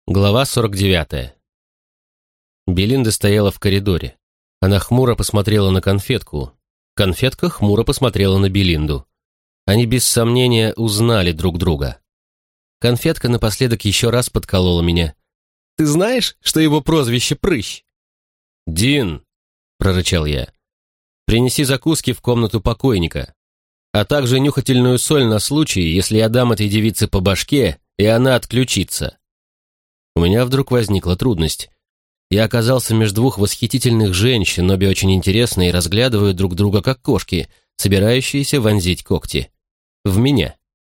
Глава 49. Белинда стояла в коридоре. Она хмуро посмотрела на конфетку. Конфетка хмуро посмотрела на Белинду. Они без сомнения узнали друг друга. Конфетка напоследок еще раз подколола меня. «Ты знаешь, что его прозвище Прыщ?» «Дин!» — прорычал я. «Принеси закуски в комнату покойника, а также нюхательную соль на случай, если я дам этой девице по башке, и она отключится». У меня вдруг возникла трудность. Я оказался между двух восхитительных женщин, обе очень интересные и разглядывают друг друга как кошки, собирающиеся вонзить когти. В меня.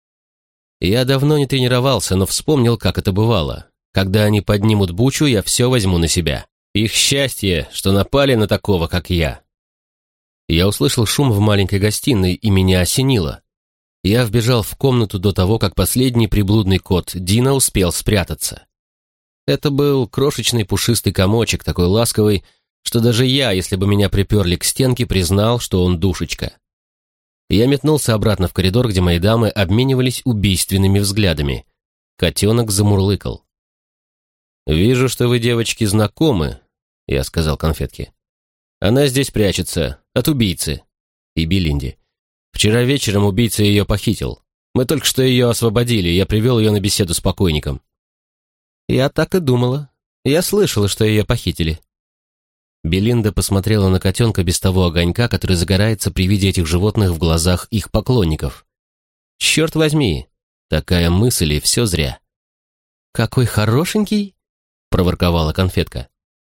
Я давно не тренировался, но вспомнил, как это бывало. Когда они поднимут бучу, я все возьму на себя. Их счастье, что напали на такого, как я. Я услышал шум в маленькой гостиной, и меня осенило. Я вбежал в комнату до того, как последний приблудный кот Дина успел спрятаться. Это был крошечный пушистый комочек, такой ласковый, что даже я, если бы меня приперли к стенке, признал, что он душечка. Я метнулся обратно в коридор, где мои дамы обменивались убийственными взглядами. Котенок замурлыкал. «Вижу, что вы, девочки, знакомы», — я сказал конфетке. «Она здесь прячется, от убийцы». И Белинде. «Вчера вечером убийца ее похитил. Мы только что ее освободили, я привел ее на беседу с покойником». «Я так и думала. Я слышала, что ее похитили». Белинда посмотрела на котенка без того огонька, который загорается при виде этих животных в глазах их поклонников. «Черт возьми, такая мысль, и все зря». «Какой хорошенький!» — проворковала конфетка.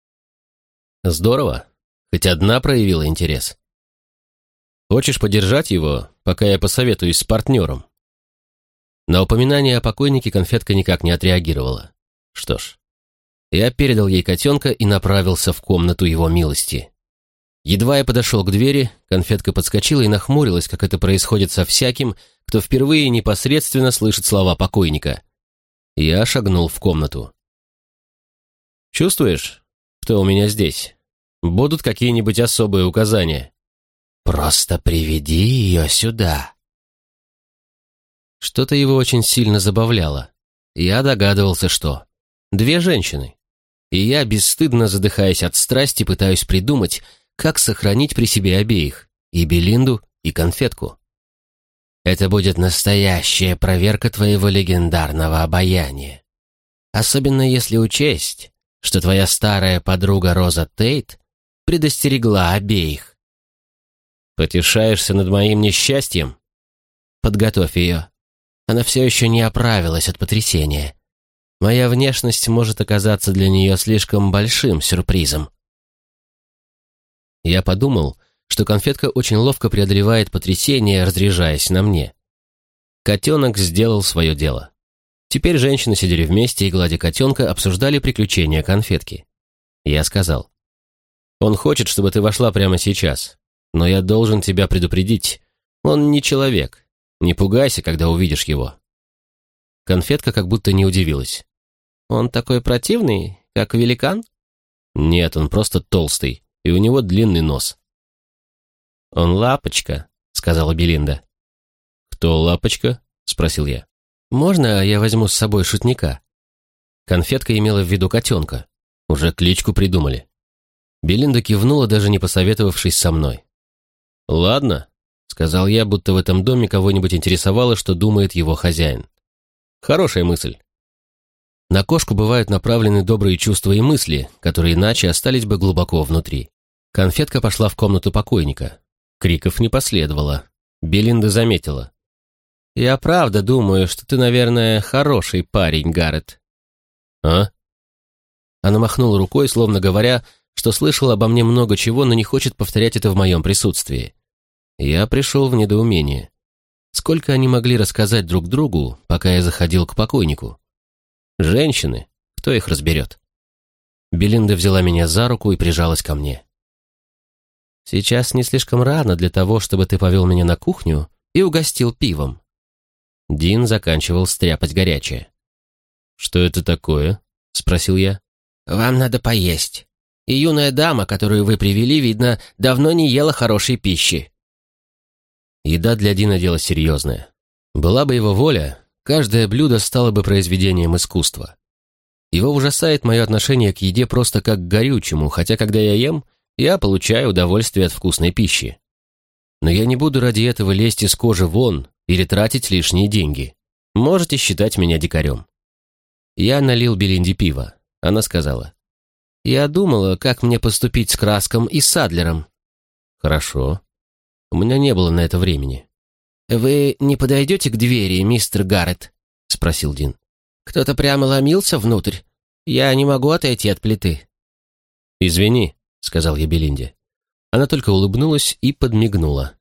«Здорово. Хоть одна проявила интерес. Хочешь подержать его, пока я посоветуюсь с партнером?» На упоминание о покойнике конфетка никак не отреагировала. Что ж, я передал ей котенка и направился в комнату его милости. Едва я подошел к двери, конфетка подскочила и нахмурилась, как это происходит со всяким, кто впервые непосредственно слышит слова покойника. Я шагнул в комнату. «Чувствуешь, кто у меня здесь? Будут какие-нибудь особые указания?» «Просто приведи ее сюда». Что-то его очень сильно забавляло. Я догадывался, что... Две женщины. И я, бесстыдно задыхаясь от страсти, пытаюсь придумать, как сохранить при себе обеих, и Белинду, и конфетку. Это будет настоящая проверка твоего легендарного обаяния. Особенно если учесть, что твоя старая подруга Роза Тейт предостерегла обеих. Потешаешься над моим несчастьем? Подготовь ее. Она все еще не оправилась от потрясения. Моя внешность может оказаться для нее слишком большим сюрпризом. Я подумал, что конфетка очень ловко преодолевает потрясение, разряжаясь на мне. Котенок сделал свое дело. Теперь женщины сидели вместе и, гладя котенка, обсуждали приключения конфетки. Я сказал: «Он хочет, чтобы ты вошла прямо сейчас, но я должен тебя предупредить. Он не человек. Не пугайся, когда увидишь его». Конфетка как будто не удивилась. «Он такой противный, как великан?» «Нет, он просто толстый, и у него длинный нос». «Он лапочка», — сказала Белинда. «Кто лапочка?» — спросил я. «Можно я возьму с собой шутника?» Конфетка имела в виду котенка. Уже кличку придумали. Белинда кивнула, даже не посоветовавшись со мной. «Ладно», — сказал я, будто в этом доме кого-нибудь интересовало, что думает его хозяин. «Хорошая мысль. На кошку бывают направлены добрые чувства и мысли, которые иначе остались бы глубоко внутри». Конфетка пошла в комнату покойника. Криков не последовало. Белинда заметила: «Я правда думаю, что ты, наверное, хороший парень, Гаррет». «А?» Она махнула рукой, словно говоря, что слышала обо мне много чего, но не хочет повторять это в моем присутствии. Я пришел в недоумение. Сколько они могли рассказать друг другу, пока я заходил к покойнику? Женщины, кто их разберет? Белинда взяла меня за руку и прижалась ко мне. «Сейчас не слишком рано для того, чтобы ты повел меня на кухню и угостил пивом». Дин заканчивал стряпать горячее. «Что это такое?» — спросил я. «Вам надо поесть. И юная дама, которую вы привели, видно, давно не ела хорошей пищи». Еда для Дина дело серьезное. Была бы его воля, каждое блюдо стало бы произведением искусства. Его ужасает мое отношение к еде просто как к горючему, хотя когда я ем, я получаю удовольствие от вкусной пищи. Но я не буду ради этого лезть из кожи вон или тратить лишние деньги. Можете считать меня дикарем. Я налил Белинде пиво. Она сказала: «Я думала, как мне поступить с Краском и с Адлером». «Хорошо. У меня не было на это времени». «Вы не подойдете к двери, мистер Гаррет?» — спросил Дин. «Кто-то прямо ломился внутрь. Я не могу отойти от плиты». «Извини», — сказал я Белинде. Она только улыбнулась и подмигнула.